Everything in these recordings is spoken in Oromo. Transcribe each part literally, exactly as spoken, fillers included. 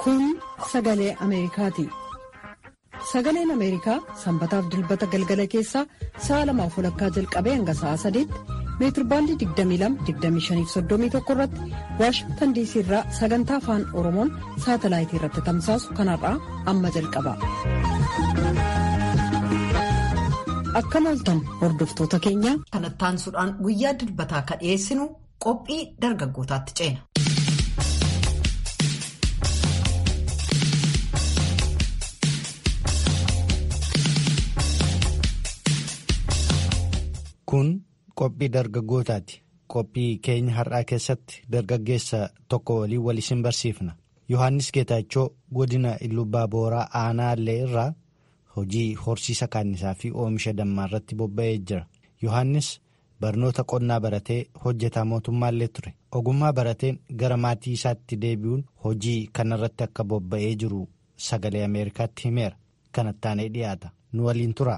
Kun sagalee Ameerikaati. Sagaleen Ameerikaa sanbataaf dilbata galgala keessaa sa'a lamaaf walakkaa jalqabee hanga sa'a sadiitti meetirbaandii digdamii lama digdamii shanii fi soddomii tokko irratti Waashingtan diisii irraa sagantaa afaan Oromoon saatalaayitii irratti tamsaasu kanarraa amma jalqaba. Akkam ooltan hordoftoota keenya. Kanatti aansuudhaan guyyaa dilbataa kan dhiyeessinu qophii dargaggootaatti ceena. Kun qophii dargaggootaati. Qophii keenya har'aa keessatti dargaggeessa tokko waliin wal isin barsiifna. Yohaannis Geetaachoo godina Illubbaa Booraa Aanaallee irraa hojii horsiisa kaannisaa fi oomisha dammaa irratti bobba'ee jira. Yohaannis barnoota qonnaa baratee hojjetaa mootummaallee ture. Ogummaa barateen gara maatii isaatti deebi'uun hojii kanarratti akka bobba'ee jiru sagalee Ameerikaatti himeera. Kanatti aanee dhiyaata. Nu waliin tura.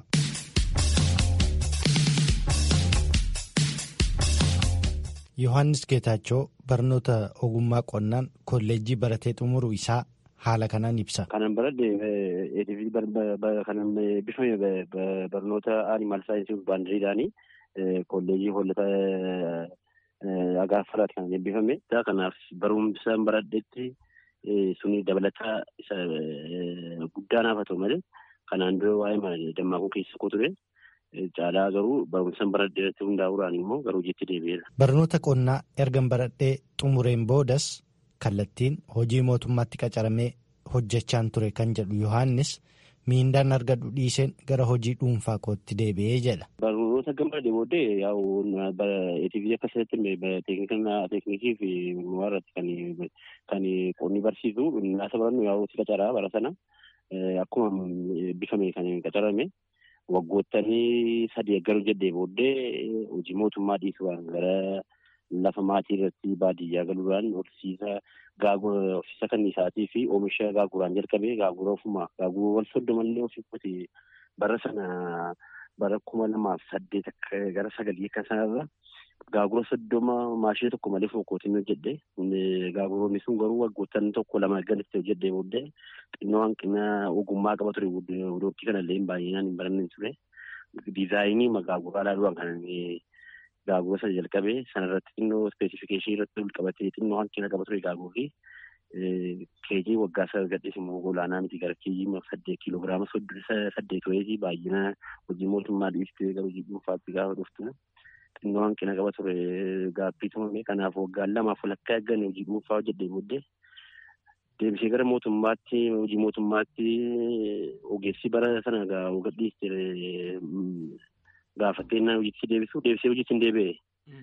Yohaannis Geetaachoo barnoota ogummaa qonnaan kolleejjii baratee xumuruu isaa haala kanaan ibsa. Kanan baradhe kanan bifame barnoota animal saayinsii baandiriidhaanii kolleejii hollata agaafaraati kan eebbifame. Kanaaf barumsa baradhetti suni dabalataa isa guddaa naaf haa ta'u malee kanaan dura waa'ee dammaaquu keessa koo ture. Caalaa garuu barumsa baradhee irratti hundaa'uudhaan immoo garuu hojiitti deebi'eera. Barnoota qonnaa ergan baradhee xumureen boodas kallattiin hojii mootummaatti qacaramee hojjechaan ture kan jedhu Yohaannis miindaan argadhu dhiiseen gara hojii dhuunfaa kootti deebi'ee jedha. Barnoota gammadee booddee yaa'u eetiivii akkasitti teeknikii fi irratti kan qonni barsiisu naasa barannu yaa'u si qacaraa bara sana akkuma bifame kan qacarame. Waggootanii sadii garuu jedhee booddee hojii mootummaa dhiisuudhaan gara lafa maatii irratti baadiyyaa galuudhaan horsiisa gaagura horsiisa kanniisaatii fi oomisha gaaguraan jalqabee gaagura ofumaa gaagura wal soddomallee ofiitti bara sana bara kuma lamaaf saddeet akka gara sagalii akka sanarra gaagura soddoma maashina tokko malee fokkootiin hojjedhe. Gaaguroonni sun garuu waggoottan tokko lama galatti hojjedhee booddee xinnoo hanqina ogummaa qaba ture. Wudootti kanallee baay'inaan hin baranne ture. Diizaayinii gaaguraa ilaaluudhaan kan gaagura sana jalqabee sanarratti xinnoo ispeesifikeeshinii irratti ol qabatee xinnoo hanqina qaba ture gaagurri. Keejii waggaa sana gadhiis immoo olaanaa miti gara keejii saddeet kiiloogiraama saddeet wayitii baay'ina hojii mootummaa dhiistee gara hojii dhuunfaatti gaafa dhuftu. Xinnoo hanqina qaba ture gaaffii tumame. Kanaaf waggaan lamaaf walakkaa eegganne hojii dhuunfaa hojjedhee booddee deebisee gara mootummaatti hojii mootummaatti ogeessi bara sana gadhiiste gaafatteenyaa hojiitti deebisu deebisee hojiitti hin deebi'e.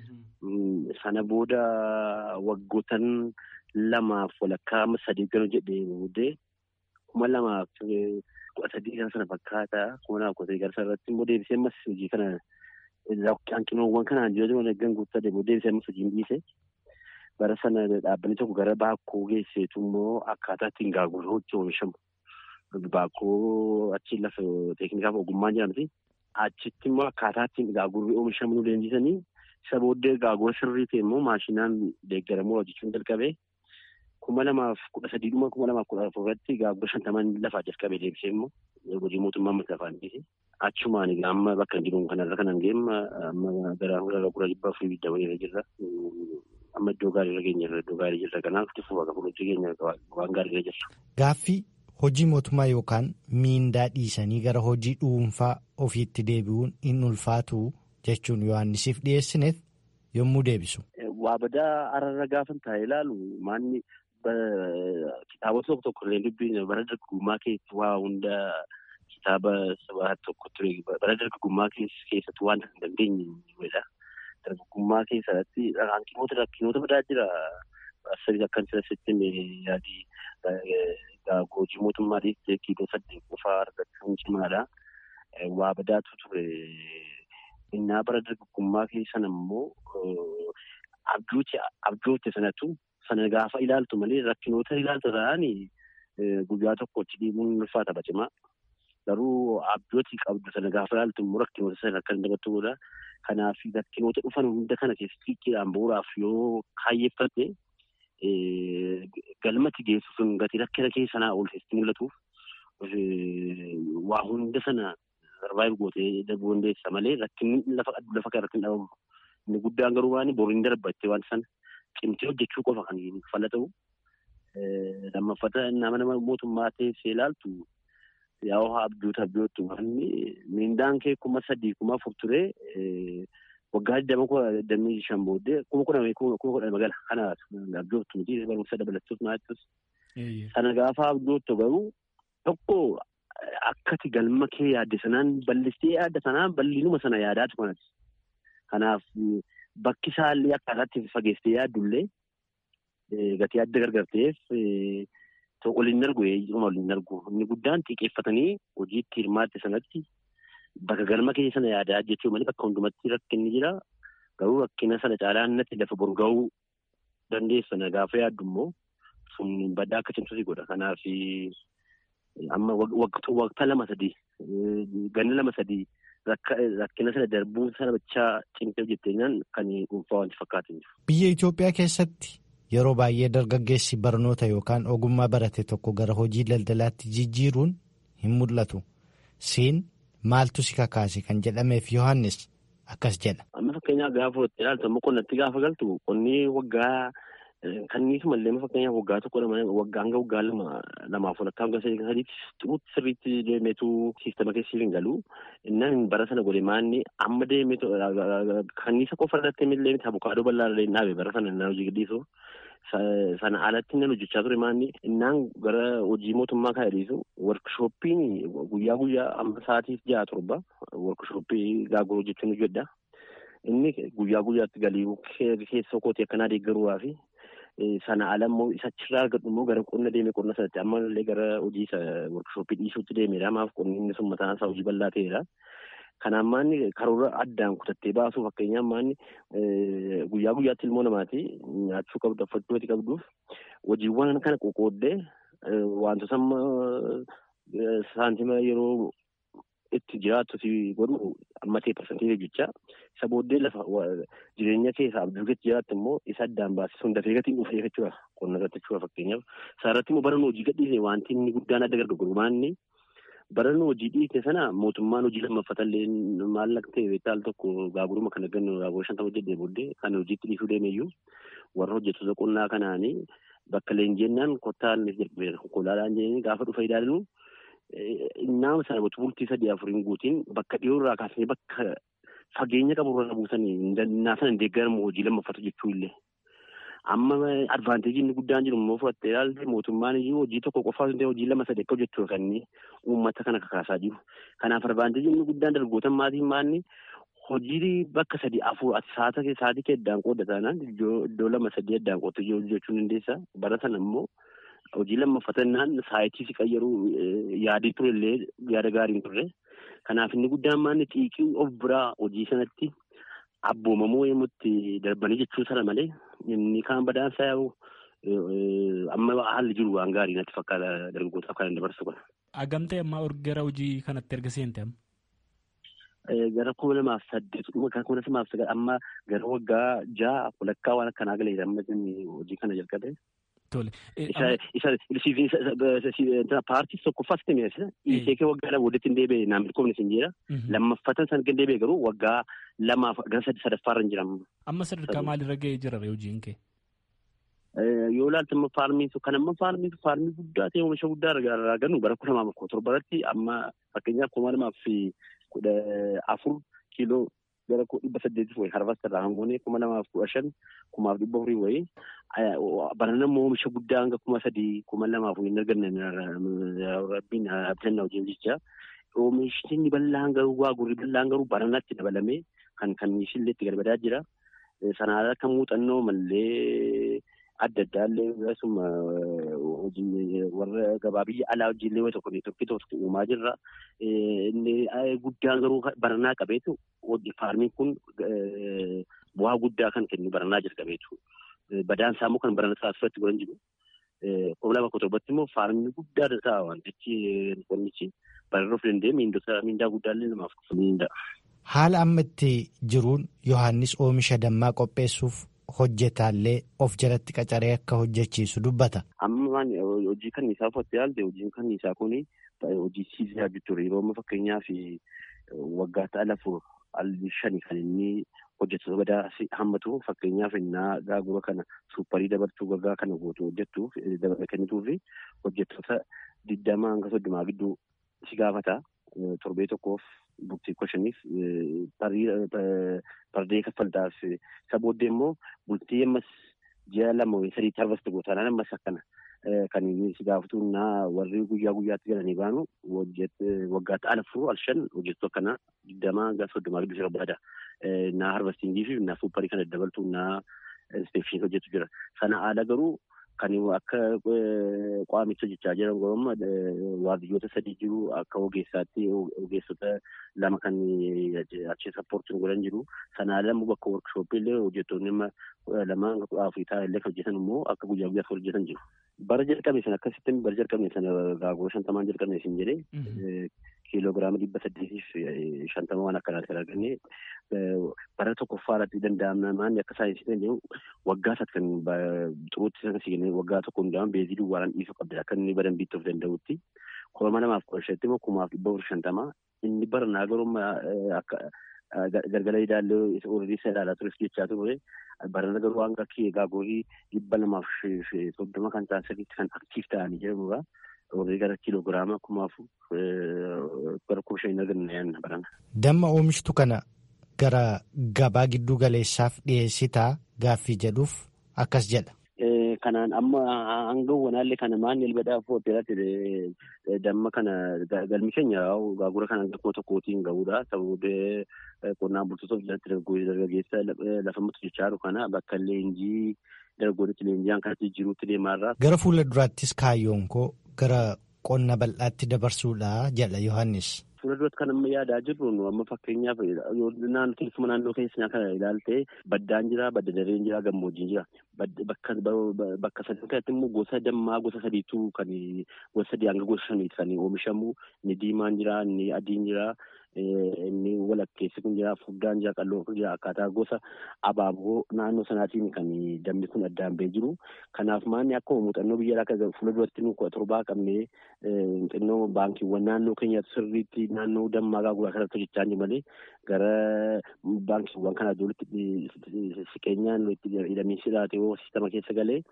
Sana booda waggootan lamaaf walakkaa amma sadii eeggan hojjedhee booddee kuma lamaaf kudha sadii kana sana fakkaata kuma lamaaf kudha sadii gara sanarratti immoo deebisee ammas hojii kana. Hanqinoowwan kanaan jireenya eeggan guutaa deebi'ee deebisee amma hojiin dhiise. Bara sana dhaabbanni tokko gara baakkoo geesseetu immoo akkaataa ittiin gaagurri hojii oomishamu. Baakkoo achi lafa teeknikaaf ogummaan jedhamti. Achitti immoo akkaataa ittiin gaagurri oomishamu nu leenjisanii isa booddee gaagura sirrii ta'e immoo maashinaan deeggaramuu hojjechuun jalqabee kuma lamaaf kudha sadiidhuma kuma lamaaf kudha afur irratti gaagura shantaman lafaa jalqabee deebisee immoo hojii mootummaa amma lafaan dhiise. Achumaan amma bakka hin jiru kanarra kanan geemma amma gara gura dhibbaa fi bidda waliirra jirra. Amma iddoo gaariirra keenya irra iddoo gaarii jirra. Kanaaf itti bakka fuulduratti keenya waan gaariirra jirra. Gaaffii hojii mootummaa yookaan miindaa dhiisanii gara hojii dhuunfaa ofiitti deebi'uun hin ulfaatu jechuun Yohaannisiif dhiyeessineef yommuu deebisu. Waa badaa ararra gaafan taa'ee ilaalu maanni kitaabota tokko tokko illee dubbiin bara dargaggummaa keessatti waa hunda. Kitaaba sabaa tokko ture bara dargaggummaa keessatti waan hin dandeenye dargaggummaa keessatti hanqinoota rakkinoota badaa jira. Asirratti akkan sirriitti yaadii hojii mootummaa dhiistee kiiloo saddeet qofaa argachuun cimaadha. Waa badaatu ture. Innaa bara dargaggummaa keessan immoo abjoote sanatu sana gaafa ilaaltu malee rakkinoota ilaaltu ta'anii guyyaa tokkotti dhiibuun ulfaata bacimaa. Garuu abjootii qabdu sana gaafa ilaaltu immoo rakkinoota sana akka hin dabattuudha. Kanaaf rakkinoota dhufan hunda kana keessatti xiqqeedhaan bu'uuraaf yoo kaayyeeffatte galmatti geessu sun gatii rakkina keessanaa oolchatti mul'atuuf waa hunda sana sarvaayiv gootee darbuu dandeessa malee rakkinni lafa lafa irratti hin dhabamu. Inni guddaan garuu waan boriin darbattee waan sana cimtee hojjechuu qofa kan falla ta'u. Lammaffata nama nama mootummaa teessee ilaaltu yaa waa abjuuta abjootu wanni miindaan kee kuma sadii kuma afur turee waggaa digdama kuma digdamii shan booddee kuma kudha kuma kudha magala kana abjootu miti barumsa dabalatuuf naattus. Sana gaafa abjootu garuu tokko akkati galma kee yaadde sanaan bal'istee yaadda sanaan bal'inuma sana yaadaatu kanati. Kanaaf bakki isaallee akkaataatti fageessee yaaddullee gatii adda gargarteef waliin argu eeyyama waliin argu. Inni guddaan xiqqeeffatanii hojiitti hirmaatte sanatti bakka galma kee sana yaadaa jechuun malee bakka hundumatti rakkinni jira. Garuu rakkina sana caalaan natti lafa boru ga'uu dandeessa gaafa yaaddu immoo sun baddaa akka cimsuusi godha. Kanaaf amma waggaa lama sadii ganna lama sadii rakkina sana darbuu sana bachaa cimtee hojjetteenyaan kan dhuunfaa wanti fakkaatan jiru. Biyya Itoophiyaa keessatti yeroo baay'ee dargaggeessi barnoota yookaan ogummaa barate tokko gara hojii daldalaatti jijjiiruun hin mul'atu. Siin maaltu si kakaase kan jedhameef Yohaannis akkas jedha. Amma fakkeenyaaf gaafa ilaaltu amma qonnatti gaafa galtu qonni waggaa kanniisuma illee fakkeenyaaf waggaa tokko waggaa hanga waggaa lama lamaaf walakkaa hanga sadiitti xuruutti sirriitti deemeetu siistama keessa hin galu. Innaan bara sana godhe maanni amma deemeetu kanniisa qofa irratti illee miti abukaadoo bal'aa illee dhaabe bara sana innaan hojii gadhiisu. Sana alatti nan hojjechaa ture maanni innaan gara hojii mootummaa kana dhiisu workshooppiin guyyaa guyyaa amma sa'aatiif ja'a torba workshooppii gaaguruu jechuun hojjedha. Inni guyyaa guyyaatti galii keessa kootii akkanaa deeggaruudhaa fi sana ala immoo isa achirraa argadhu immoo gara qonna deeme qonna sanatti amma illee gara hojii isa workshooppii dhiisuutti deemedha. Maaf qonni inni sun mataan isaa hojii bal'aa ta'edha. Kanaan maanni karoora addaan kutattee baasuu fakkeenyaaf maanni guyyaa guyyaatti ilmoo namaati nyaachuu qabdu uffachuu qabduuf hojiiwwan kana qoqqooddee wantoota amma saantima yeroo itti jiraattu si godhu amma ta'e parsantii hojjechaa isa booddee lafa jireenya keessaa abjuugetti jiraattu immoo isa addaan baasisuun dafee gatiin dhufee jechuudha qonna irratti jechuudha fakkeenyaaf isaarratti immoo baran hojii gadhiise wanti inni guddaan adda gargaaru maanni. Baran hojii dhiise sana mootummaan hojii lammaffatellee maallaqa ta'e beektaal tokko gaaguruma kan gannu gaagura shantama hojjetee booddee kan hojiitti dhiisuu deemeyyuu warra hojjettoota qonnaa kanaanii bakka leenjennaan kottaan jalqabeera konkolaataan jedhanii gaafa dhufa ilaallu naama sana bultii sadii afuriin guutiin bakka dhiyoo irraa kaasanii bakka fageenya qaburra buusanii naasana hin deeggaramu hojii lammaffatu jechuu illee. Amma advaanteejii inni guddaan jiru immoo fudhattee ilaalte mootummaan iyyuu hojii tokko qofaa hin ta'e hojii lama sadii akka hojjechuu kan uummata kana kakaasaa jiru. Kanaaf advaanteejii inni guddaan dargaggoota maatiin maanni hojii bakka sadii afur ati saata saatii kee addaan qoodda taanaan iddoo lama sadii addaan qooddu hojjechuu dandeessa. Bara sana immoo hojii lammaffannaan saayitii si qayyaruu yaadii turellee yaada gaariin turre. Kanaaf inni guddaan maanni xiiqii of biraa hojii sanatti abboomamuu yemmutti darbanii jechuu sana malee inni kaan badaansaa yaa'u amma haalli jiru waan gaarii natti fakkaata dargaggootaaf kan dabarsu kun. Agamtee ammaa gara hojii kanatti erga seente amma? Gara kuma lamaaf saddeet kuma lamaaf sagal amma gara waggaa ja'a walakkaa waan akkanaa galeedha amma hojii kana jalqabe. Tole. Paartii tokkoffaa sitti mi'eessina. Dhiisee kee waggaa lama walitti hin deebi'e naan milkoomne sin jedha. Lammaffatan san kan deebi'e garuu waggaa lamaaf gara sadaffaarra hin jiramu. Amma sadarkaa maalirra ga'ee jira hojiin kee? Yoo ilaaltu amma faarmiitu kan amma faarmiitu faarmii guddaa ta'e oomisha guddaa irraa gannu bara kuma lamaaf kudha torbaratti amma fakkeenyaaf kuma lamaaf kudha afur kiiloo gara dhibba saddeetii wayii harvest irraa hangoonee kuma lamaaf kudha shan kumaaf dhibba afurii wayii barana immoo oomisha guddaa hanga kuma sadii kuma lamaaf hin arganne rabbiin abdanna hojii jecha oomishni bal'aan garuu waa gurri bal'aan garuu baranatti dabalamee kan kan ishillee itti garbadaa jira. Sanaan akka muuxannoo mallee adda addaallee akkasuma hojii warra gabaa biyya alaa hojiilee waan tokko tokko tokko uumaa jirra. Inni guddaan garuu baranaa qabeetu faarmiin kun bu'aa guddaa kan kennu baranaa jalqabeetu. Badaan isaa immoo kan barana taasifatti godhan jiru. Kuma lama kudha torbatti immoo faarmii guddaa ta'a waan jechi qonnichi bararruuf danda'e miindaa guddaallee namaaf miindaa. Haala amma itti jiruun Yohaannis oomisha dammaa qopheessuuf hojjetaallee of jalatti qacaree akka hojjechiisu dubbata. Amma hojii kan isaa uffatte yaalde hojiin kan isaa kun hojii siisaa jechuudha. Yeroo amma fakkeenyaaf waggaa ta'an afur al shanii kan inni hojjettoota badaa hammatu fakkeenyaaf innaa gaagura kana suupparii dabartuu gaggaa kana gootu hojjettuuf dabala kennituuf hojjettoota digdamaa hanga soddomaa gidduu si gaafata. Torbee tokkoof bultii koshaniif pardee kaffaltaaf isa booddee immoo bultii ammas ji'a lama sadii tarvasti gootanaan ammas akkana kan si gaafatu naa warri guyyaa guyyaatti galanii baanu waggaa ta'an afur al shan hojjettu akkana digdamaa hanga soddomaa gidduu si barbaada. Naa harvestingii fi naa suupparii kana dabaltu naa inspeekshinii hojjetu jira. Sana haala garuu kan akka qaamicha jechaa jiran goromma waardiyyoota sadii jiru akka ogeessaatti ogeessota lama kan achi sappoortiin godhan jiru. Sana lama bakka workshooppii illee hojjettoonni lama afur ta'an illee kan hojjetan immoo akka guyyaa guyyaatti hojjetan jiru. Bara jalqabne sana akkasitti bara jalqabne sana gaagura shantamaan jalqabne isin jedhee kiiloogiraama dhibba saddeetiif shantama waan akkanaatti arganne bara tokkoffaadhaatti danda'amnamaan akka saayinsii ta'e waggaa isaatti kan xuruutti sana siiganii waggaa tokko hundaa'an beezii duwwaadhaan dhiisuu qabda akka inni badan biittuuf danda'utti koroma namaaf kudha shanitti immoo kumaaf dhibba afur shantama inni bara naa garuma akka galgala idaallee horii isa ilaalaa tureef jechaa ture barana garuu hanga gaagurrii dhibba lamaaf soddoma kan ta'an sadiitti kan aktiif ta'anii jedhamudha. Horii gara kiiloogiraama kumaaf gara kuma shanii arganna yaanna barana. Damma oomishtu kana gara gabaa giddu galeessaaf dhiyeessitaa gaaffii jedhuuf akkas jedha. Kanaan amma hanga wanaallee kana maanni elbadaa hoteelatti damma kana galmi keenya gaagura kana hanga kuma tokkootiin ga'uudha. Sababii qonnaan bultootaaf jalatti dargaggeessa lafa mutu jechaa kana bakka leenjii dargaggoonni leenji'aan kanatti jiruutti deemaarraa. Gara fuula duraattis kaayyoon koo gara qonna bal'aatti dabarsuudha jedha Yohaannis. Fuula duratti kan amma yaadaa jirru amma fakkeenyaaf naannoo keessuma naannoo keessaa kana ilaaltee baddaan jira, badda dareen jira, gammoojjiin jira. Bakka bakka sadii kanatti immoo gosa dammaa gosa sadiitu kan gosa sadii hanga gosa shaniitti kan oomishamu. Inni diimaan jira, inni adiin jira, inni walakkeessi kun jira, furdaan jira, qal'oo kun jira. Akkaataa gosa abaaboo naannoo sanaatiin kan dammi kun addaan ba'ee jiru. Kanaaf maanni akka muuxannoo biyya akka fuula duratti nu torbaa qabnee xinnoo baankiiwwan naannoo keenyaatti sirriitti naannoo dammaa gaaguraa kanatti hojjechaa jiru malee gara baankiiwwan kanaa walitti siqeenyaan hidhamiinsi laatee siistama keessa galee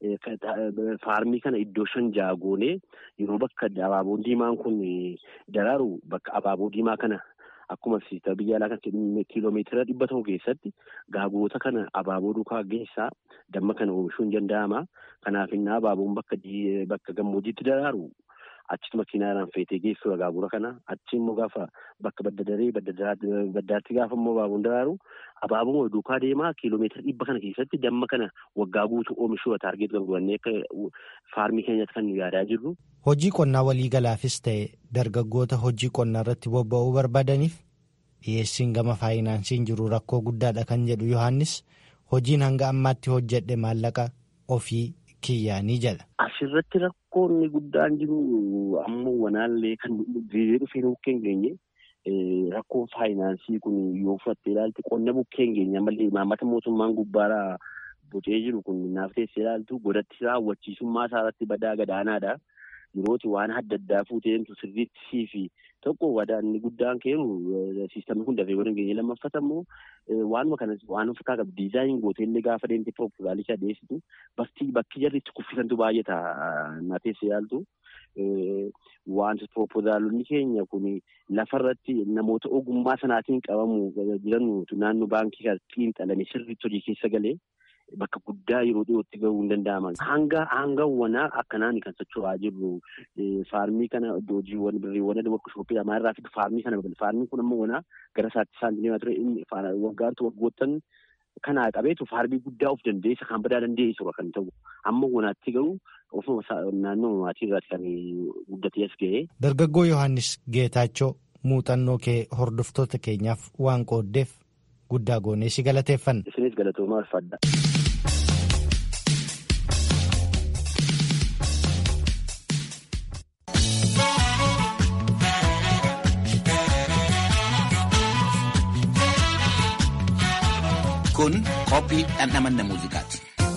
faarmii kana iddoo shan ja'a goonee yeroo bakka abaaboon diimaan kun daraaru bakka abaaboo diimaa kana akkuma siista biyya alaa kan kiiloomeetira dhibba tokko keessatti gaagoota kana abaaboo duukaa geessaa damma kana oomishuun danda'ama. Kanaaf inni abaaboon bakka bakka gammoojjiitti daraaru achitti makiinaadhaan feetee geessuudha gaagura kana. Achi immoo gaafa bakka badda daree baddaatti gaafa immoo abaaboon daraaru abaaboon duukaa deemaa kiiloomeetira dhibba kana keessatti damma kana waggaa guutuu oomishuu taargeet kan godhannee akka faarmii keenyatti kan yaadaa jirru. Hojii qonnaa waliigalaafis ta'e dargaggoota hojii qonnaa irratti bobba'uu barbaadaniif dhiyeessiin gama faayinaansiin jiru rakkoo guddaadha kan jedhu Yohaannis hojiin hanga ammaatti hojjedhe maallaqa ofii kiyyaanii jedha. Asirratti rakkoonni guddaan jiru ammoo wanaallee kan dhufee bukkeen geenye rakkoon faayinaansii kun yoo fudhattee ilaaltu qonna bukkeen geenya malee imaammata mootummaan gubbaaraa bocee jiru kun naaf teessee ilaaltu godatti raawwachiisummaa isaarratti badaa gadaanaadha. Yerooti waan adda addaa fuuteentu sirriitti fi tokko wadaanni guddaan keenu siistamni kun dafee godhan geenye lammaffata immoo waanuma kanas waan uffataa qabu diizaayin gooteellee gaafa deemtee proopoozaalicha dhiyeessitu bakki bakki jarri itti kuffisantu baay'ata na teessee ilaaltu. Wanti proopozaalonni keenya kun lafarratti namoota ogummaa sanaatiin qabamu jiran naannoo baankii kan xiinxalanii sirriitti hojii keessa galee bakka guddaa yeroo dhiyootti gahuu hin danda'aman. Hanga hanga wanaa akkanaan kan socho'aa jirru faarmii kana hojiiwwan birriiwwan workshooppii lamaa irraa fidu faarmii kana faarmiin kun ammoo wanaa gara isaatti isaan deemaa ture waggaatu waggoottan kanaa qabeetu faarmii guddaa of dandeessa kan badaa dandeessu kan ta'u amma wanaatti garuu ofuma naannoo maatii irraatti kan guddatee as ga'e. Dargaggoo Yohaannis Geetaachoo muuxannoo kee hordoftoota keenyaaf waan qooddeef guddaa goonee si galateeffanna. Isinis galatoomaa ulfaadha. Kun qophii dhandhamanna muuziqaati.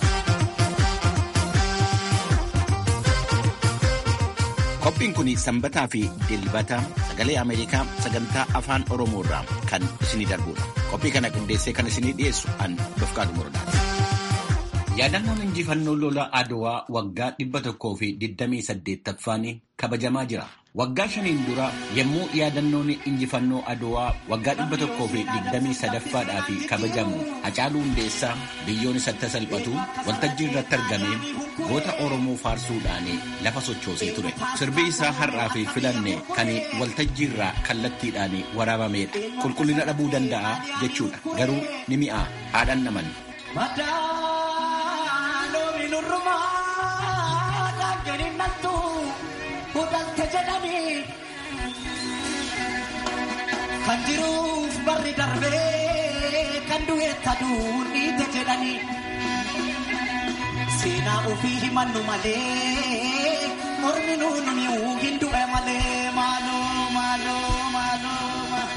Qophiin kun sanbataa fi dilbata sagalee Ameerikaa sagantaa afaan Oromoo irraa kan isinii darbudha. Qophii kana qindeessee kan isinii dhiyeessu an Dofqaatu Murdaati. Yaadannoon injifannoo lola Adwaa waggaa dhibba tokkoo fi digdamii saddeettaffaan kabajamaa jira. Waggaa shaniin dura yommuu yaadannoon injifannoo Adwaa waggaa dhibba tokkoo fi digdamii sadaffaadhaaf kabajamu Hacaaluu Hundeessaa biyyoon isatti salphatu waltajjii irratti argamee goota Oromoo faarsuudhaan lafa sochoosee ture. Sirbi isaa har'aa fi filanne kan waltajjii irraa kallattiidhaan waraabamedha. Qulqullina dhabuu danda'a jechuudha. Garuu ni mi'a haadhaan naman. Kan jiruuf barri darbee kan du'eetta duudhiite jedhanii seenaa ofii himannu malee mormi nuun mi'uu hin du'e malee maaloo maaloo maaloo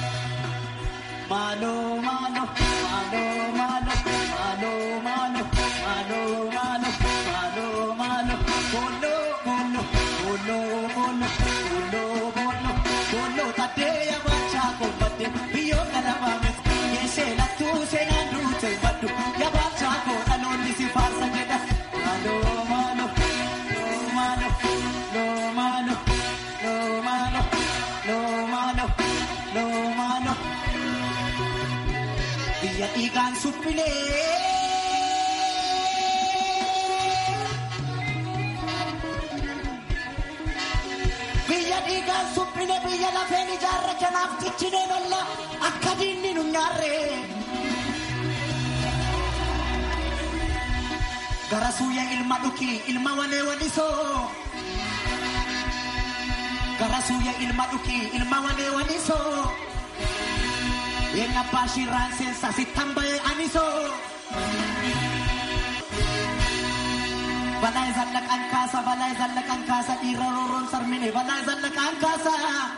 maaloo maaloo maaloo maaloo maaloo maaloo maaloo maaloo booloo booloo booloo booloo booloo booloo taatee yaabachaa koombatte biyyoo kana maames yeesee lattuu seenaan duute baddu yaabachaa koo dhaloonni si faarsa jedha maaloo maaloo loo maaloo loo maaloo loo maaloo loo maaloo loo maaloo biyya dhiigaan suphilee. Dhiigaan suphine biyya lafeen ijaarra kanaaf ciccinee nolla akka diinni nu nyaarre. Gara suuyya ilma dhukii ilma walee walisoo. Gara suuyya ilma dhukii ilma walee walisoo. Yeen abbaa shirraan seensa sittan ba'ee anisoo. Balaa zallaqaan kaasa balaa zallaqaan kaasa dhiira rooroon sarmine balaa zallaqaan kaasa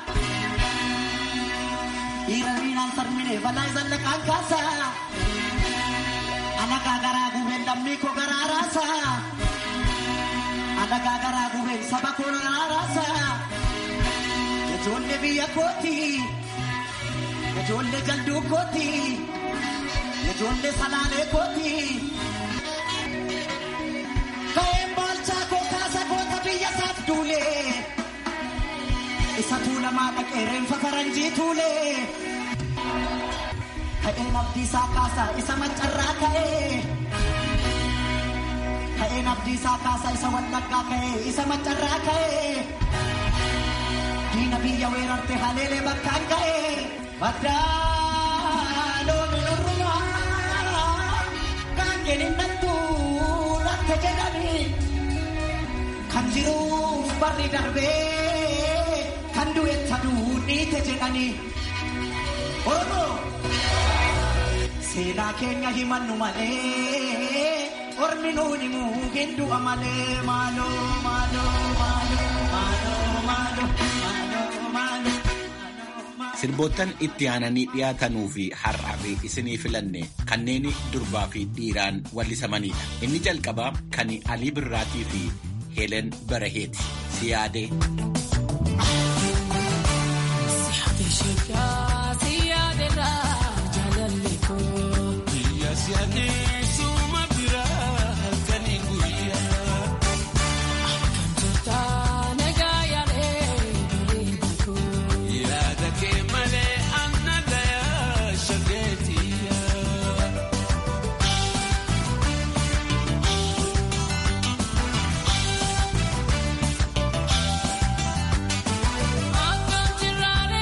dhiira riinaan sarmine balaa zallaqaan kaasa alagaa garaa gubeen lammii koo garaa raasa alagaa garaa gubeen saba koo garaa raasa ijoollee biyya kooti ijoollee jalduu kooti ijoollee salaalee kooti. Ka'een baalchaa koo kaasa goota biyya isaaf duulee isa tuulamaa dhaqee reenfa faranjii tuulee ka'een abdiisaa kaasa isa maccarraa ka'ee ka'een abdiisaa kaasa isa wallaggaa ka'ee isa maccarraa ka'ee diina biyya weerarte haleelee bakkaan ka'ee baddaa looni nurrumaa kaangeen hin dhattuu. Kan jiruuf barri darbee kan du'eetta duudhiite jedhanii Oromoo seenaa keenya himannu malee ormi nuuni muu hin du'a malee maaloo maaloo maaloo maaloo maaloo maaloo maaloo. Sirboottan itti aananii dhiyaatanuu fi har'aa fi isinii filanne kanneen durbaa fi dhiiraan wallisamanidha. Inni jalqabaa kan Alii Birraatii fi Heelen Baraheeti. Siyaadee.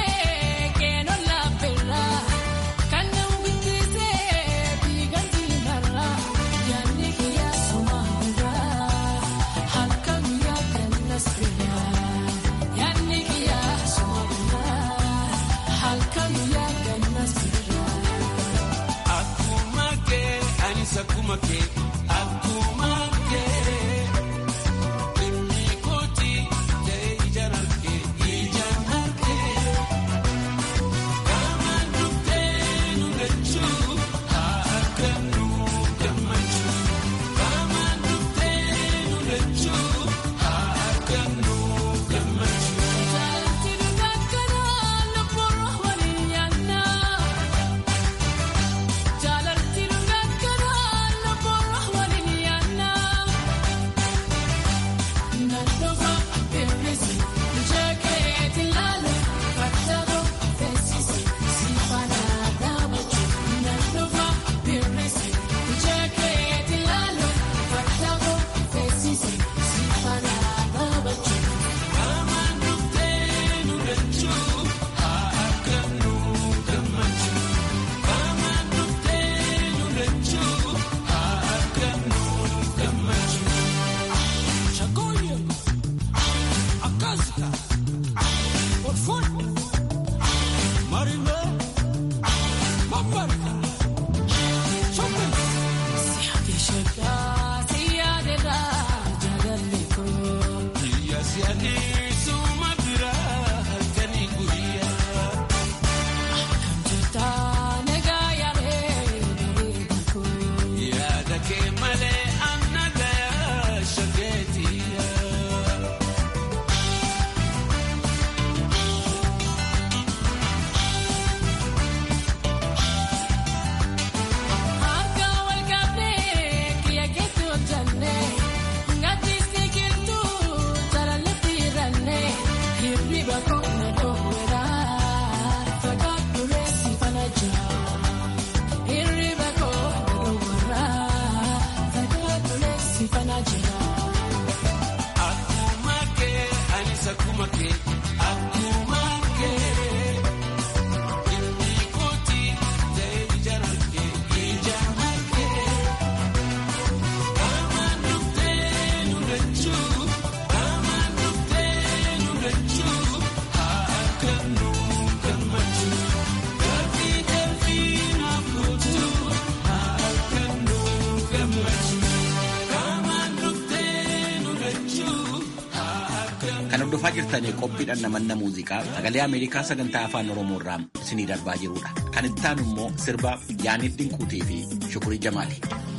Can Hordofaa jirtanii qophiidhaan namanna muuziqaa sagalee Ameerikaa sagantaa afaan Oromoo irraa isinii darbaa jirudha. Kan itti aanu immoo sirba Yaaniif Dinquutii fi Shukurii Jamaali.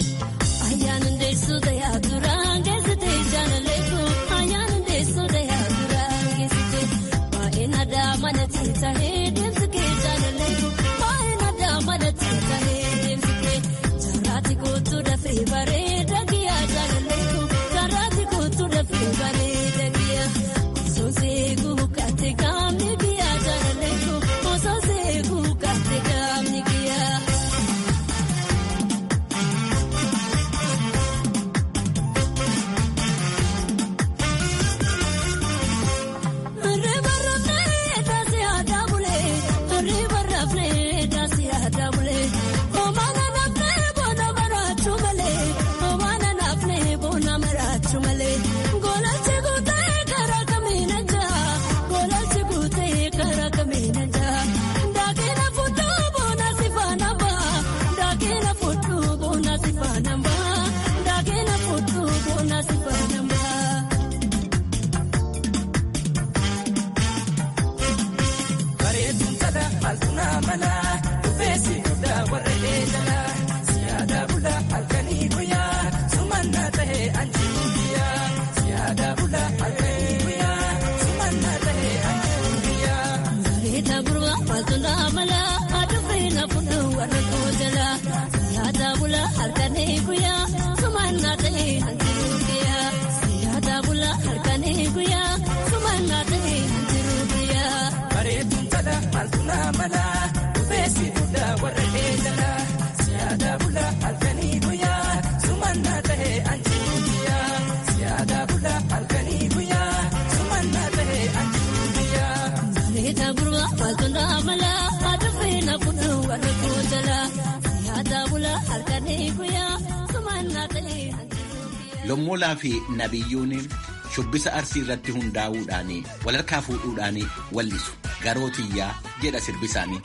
Lommoolaa fi Nabiyyuun shubbisa arsii irratti hundaa'uudhaan walharkaa fuudhuudhaan wallisu garootiyyaa jedha sirbisaanii.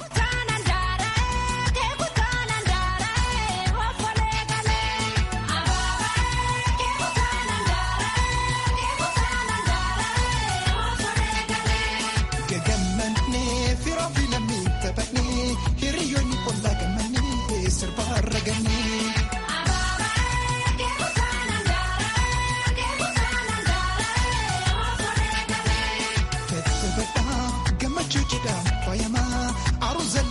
Gammachuudhaan faayamaa aruusa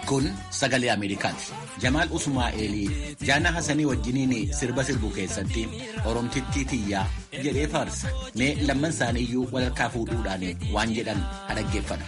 Kun sagalee Ameerikaati. Jamaal Usmaa'eelii Jaana Hasanii wajjiniin sirba sirbu keessatti Oromtittii tiyyaa jedhee faarsa. Mee lamman isaaniiyyuu walharkaa fuudhuudhaan waan jedhan haa dhaggeeffannu.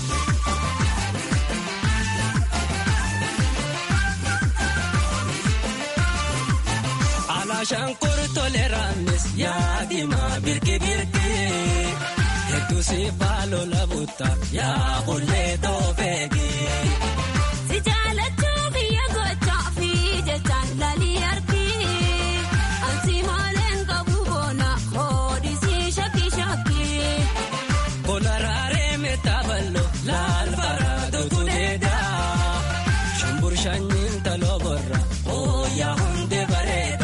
Shankor toleraannis yaadimaa birki birki hedduu si faaloo labuuta yaa qullee toofeegi. Si jaalachuu biyya gochaa fi jechaan lalii argi ansi maaleen qabu boona hoodisii shakki shakki. Bola raaree meetaa bal'oo laal faraadootu deedaa shumbur shanyiin taloo borra ooyaa hundee bareeda.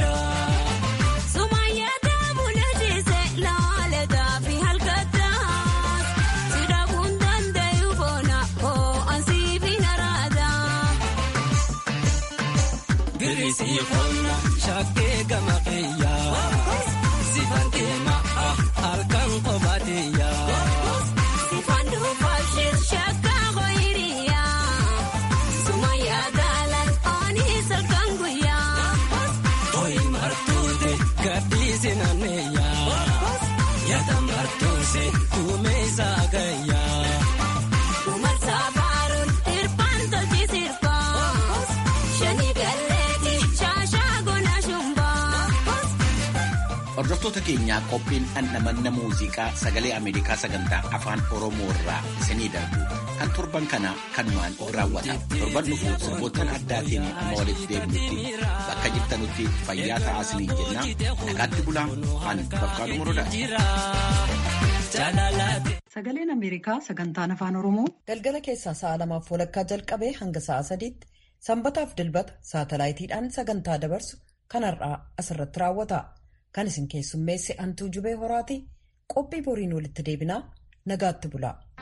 Siifonna shakkee gama qeeyyaa siifan deemaa halkan qobaatiyyaa. Siifan dhuunfaashis shakkaa qoyiriyaa sumayyaa gaalan oonii salkan guyyaa. Toyi martuute gadhiisi naanneeyyaa yaada martuuse kuumeessaa gayyaa. Kumarsaa faaruun hirpaan tolchi sirpaa shanii galee. Hordoftoota keenyaa qophiin dhandhamanna muuziqaa sagalee Ameerikaa sagantaa afaan Oromoo irraa isinii darbu kan torban kana kanumaan raawwata. Torban dhufu sirboottan addaatiin amma walitti deebinutti bakka jirtanutti fayyaa ta'aa isiniin jenna. Nagaatti bulaa an Bafqaaduu Morodaati. Sagaleen Ameerikaa sagantaan afaan Oromoo galgala keessaa sa'a lamaaf walakkaa jalqabee hanga sa'a sadiitti sanbataaf dilbata saatalaayitiidhaan sagantaa dabarsu kan har'aa asirratti raawwata. Kan isin keessummeesse Antuu Jubee Horaati qophii boriin walitti deebinaa nagaatti bulaa.